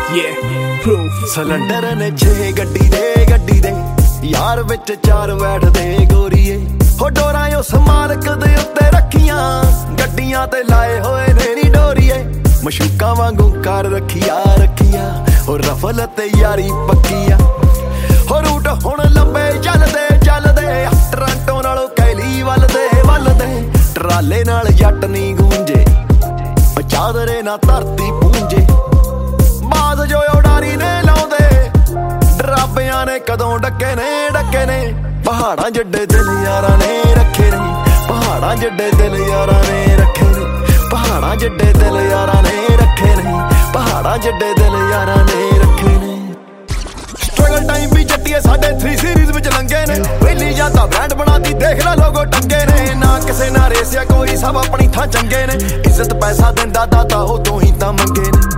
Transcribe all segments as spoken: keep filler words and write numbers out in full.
cylinder ਨੇ ਛੇ ਗੱਡੀ ਦੇ ਗੱਡੀ ਦੇ ਯਾਰ ਵਿੱਚ ਚਾਰ ਬੈਠਦੇ ਗੋਰੀਏ ਹੋ ਡੋਰਾਂ ਉਸ ਮਾਲਕ ਦੇ ਉੱਤੇ ਰੱਖੀਆਂ ਗੱਡੀਆਂ ਤੇ ਲਾਏ ਹੋਏ ਨੇ ਨੀ ਡੋਰੀਏ ਮਸ਼ੂਕਾਂ ਵਾਂਗੂ ਕਰ ਰੱਖੀਆਂ ਰੱਖੀਆਂ ਹੋ ਰਫਲ ਤੇ ਯਾਰੀ ਪੱਕੀਆਂ ਹੋ ਰੂਟ ਹੁਣ ਲੰਬੇ ਚੱਲਦੇ ਚੱਲਦੇ ਟਰਾਂਟੋ ਨਾਲੋਂ ਕੈਲੀ ਵੱਲਦੇ ਵੱਲਦੇ ਟਰਾਲੇ ਨਾਲ ਜੱਟ ਨੀ ਗੂੰਜੇ ਚਾਦਰੇ ਨਾ ਧਰਤੀ ਪੂੰਜੇ ਬਾਦ ਜੋ ਉਡਾਰੀ ਨੇ ਲਾਉਂਦੇ ਡਰਾਬਿਆਂ ਨੇ ਕਦੋਂ ਡੱਕੇ ਨੇ ਡੱਕੇ ਨੇ ਪਹਾੜਾਂ ਜੱਡੇ ਦਿਲ ਯਾਰਾਂ ਨੇ ਰੱਖੇ ਨੇ ਪਹਾੜਾਂ ਜੱਡੇ ਦਿਲ ਯਾਰਾਂ ਨੇ ਰੱਖੇ ਨੇ ਪਹਾੜਾਂ ਜੱਡੇ ਦਿਲ ਯਾਰਾਂ ਨੇ ਰੱਖੇ ਨੇ ਪਹਾੜਾਂ ਜੱਡੇ ਦਿਲ ਯਾਰਾਂ ਨੇ ਰੱਖੇ ਨੇ ਸਟਰਗਲ ਟਾਈਮ ਵੀ ਜੱਟੀਏ ਸਾਡੇ ਥ੍ਰੀ ਸੀਰੀਜ਼ ਵਿੱਚ ਲੰਗੇ ਨੇ ਪਹਿਲੀ ਜਾਂਦਾ ਬ੍ਰਾਂਡ ਬਣਾਤੀ ਦੇਖ ਲੈ ਲੋਗੋ ਟੰਗੇ ਨੇ ਨਾ ਕਿਸੇ ਨਾਲ ਰੇਸਿਆ ਕੋਈ ਸਭ ਆਪਣੀ ਥਾਂ ਚੰਗੇ ਨੇ ਇੱਜ਼ਤ ਪੈਸਾ ਦਿੰਦਾ ਦਾਤਾ ਉਹ ਤੋਂ ਹੀ ਤਾਂ ਮੰਗੇ ਨੇ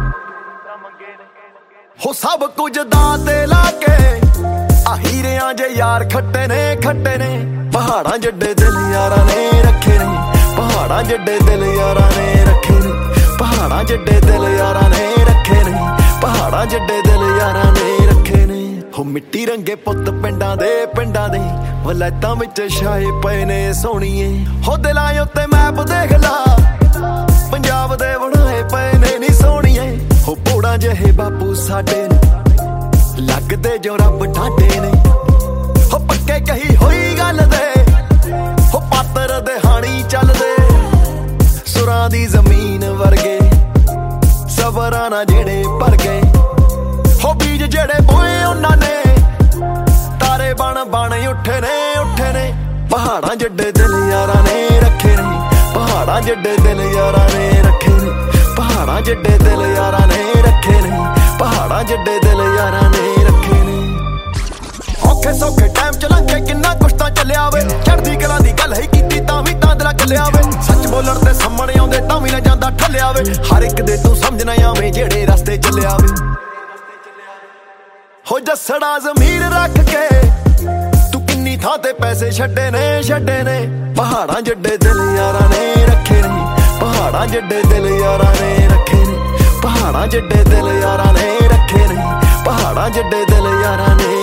ਹੋ ਸਭ ਕੁਝ ਦਾਂ ਤੇ ਲਾ ਕੇ ਆ ਹੀਰਿਆਂ ਜੇ ਯਾਰ ਖੱਟੇ ਨੇ ਖੱਟੇ ਨੇ ਪਹਾੜਾਂ ਜੱਡੇ ਦਿਲ ਯਾਰਾਂ ਨੇ ਰੱਖੇ ਨੇ ਪਹਾੜਾਂ ਜੱਡੇ ਦਿਲ ਯਾਰਾਂ ਨੇ ਰੱਖੇ ਨੇ ਪਹਾੜਾਂ ਜੱਡੇ ਦਿਲ ਯਾਰਾਂ ਨੇ ਰੱਖੇ ਨੇ ਪਹਾੜਾਂ ਜੱਡੇ ਦਿਲ ਯਾਰਾਂ ਨੇ ਰੱਖੇ ਨੇ ਹੋ ਮਿੱਟੀ ਰੰਗੇ ਪੁੱਤ ਪਿੰਡਾਂ ਦੇ ਪਿੰਡਾਂ ਦੇ ਵਲੈਤਾਂ ਵਿੱਚ ਛਾਏ ਪਏ ਨੇ ਸੋਹਣੀਏ ਹੋ ਦਿਲਾਂ ਉੱਤੇ ਮੈਪ ਦੇਖ ਲਾ ਪੰਜਾਬ ਦੇ ਬਣਾਏ ਪਏ ਨੇ ਨੀ ਸੋਹਣੀਏ ਹੋ ਪੋੜਾਂ ਜਿਹੇ ਬਾਪੂ ਸਾਡੇ ਨੇ ਲੱਗਦੇ ਜੋ ਰੱਬ ਢਾਡੇ ਨੇ ਹੋ ਪੱਕੇ ਕਹੀ ਹੋਈ ਗੱਲ ਦੇ ਹੋ ਪਾਤਰ ਦੇ ਹਾਣੀ ਚੱਲਦੇ ਸੁਰਾਂ ਦੀ ਜ਼ਮੀਨ ਵਰਗੇ ਸਬਰਾਂ ਨਾਲ ਜਿਹੜੇ ਭਰ ਗਏ ਹੋ ਬੀਜ ਜਿਹੜੇ ਬੋਏ ਉਹਨਾਂ ਨੇ ਤਾਰੇ ਬਣ ਬਣ ਉੱਠੇ ਨੇ ਉੱਠੇ ਨੇ ਪਹਾੜਾਂ ਜੱਡੇ ਦਿਲ ਯਾਰਾਂ ਨੇ ਰੱਖੇ ਨੇ ਪਹਾੜਾਂ ਜੱਡੇ ਦਿਲ ਯਾਰਾਂ ਨੇ ਰੱਖੇ ਨੇ ਪਹਾੜਾਂ ਜੱਡੇ ਦਿਲ ਯਾਰਾਂ ਨੇ ਰੱਖੇ ਨੇ ਪਹਾੜਾਂ ਜੱਡੇ ਦਿਲ ਯਾਰਾਂ ਨੇ ਰੱਖੇ ਨੇ ਔਖੇ ਸੌਖੇ ਟਾਈਮ ਚ ਲੰਘੇ ਕਿੰਨਾ ਕੁਛ ਤਾਂ ਚੱਲਿਆ ਵੇ ਚੜ੍ਹਦੀ ਕਲਾ ਦੀ ਗੱਲ ਹੀ ਕੀਤੀ ਤਾਂ ਵੀ ਤਾਂ ਦਿਲ ਕੱਲਿਆ ਵੇ ਸੱਚ ਬੋਲਣ ਤੇ ਸਾਹਮਣੇ ਆਉਂਦੇ ਤਾਂ ਵੀ ਨਾ ਜਾਂਦਾ ਠੱਲਿਆ ਵੇ ਹਰ ਇੱਕ ਦੇ ਤੂੰ ਸਮਝਣਾ ਆਵੇਂ ਜਿਹੜੇ ਰਸਤੇ ਚੱਲਿਆ ਵੇ ਹੋ ਜੱਸੜਾ ਜ਼ਮੀਰ ਰੱਖ ਕੇ ਤੂੰ ਕਿੰਨੀ ਥਾਂ ਤੇ ਪੈਸੇ ਛੱਡੇ ਨੇ ਛੱਡੇ ਨੇ ਪਹਾੜਾਂ ਜੱਡੇ ਦਿਲ ਯਾਰਾਂ ਨੇ ਰੱਖੇ ਨੇ ਪਹਾੜਾਂ ਜੱਡੇ ਦਿਲ ਯਾਰਾਂ ਨੇ ਰੱਖੇ ਨੇ ਪਹਾੜਾਂ ਜੱਡੇ ਦਿਲ ਯਾਰਾਂ ਨੇ ਰੱਖੇ ਨੇ ਪਹਾੜਾਂ ਜੱਡੇ ਦਿਲ ਯਾਰਾਂ ਨੇ